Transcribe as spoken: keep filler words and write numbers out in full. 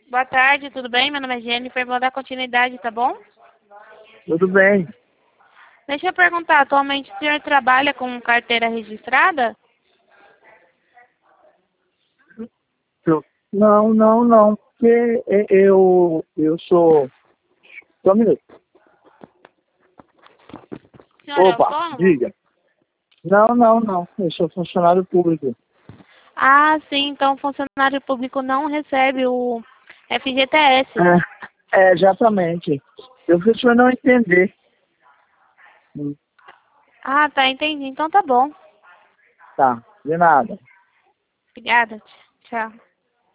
Boa tarde, tudo bem? Meu nome é Jennifer, vou dar continuidade, tá bom? Tudo bem. Deixa eu perguntar, atualmente o senhor trabalha com carteira registrada? Eu- Não, não, não. Porque e- eu, eu sou. Só um minuto. O senhor é Opa, autônomo? diga. Não, não, não. Eu sou funcionário público. Ah, sim, então o funcionário público não recebe o F G T S. É, é exatamente. Eu fiz o senhor não entender. Hum, Ah, tá, entendi. Então tá bom. Tá, de nada. Obrigada. Tchau.